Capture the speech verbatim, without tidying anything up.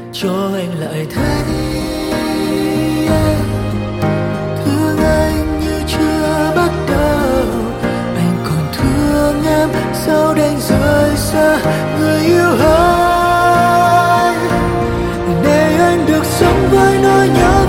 cho anh lại thấy thương anh như chưa bắt đầu. Anh còn thương em sao đành rời xa người yêu anh, để anh được sống với nỗi nhớ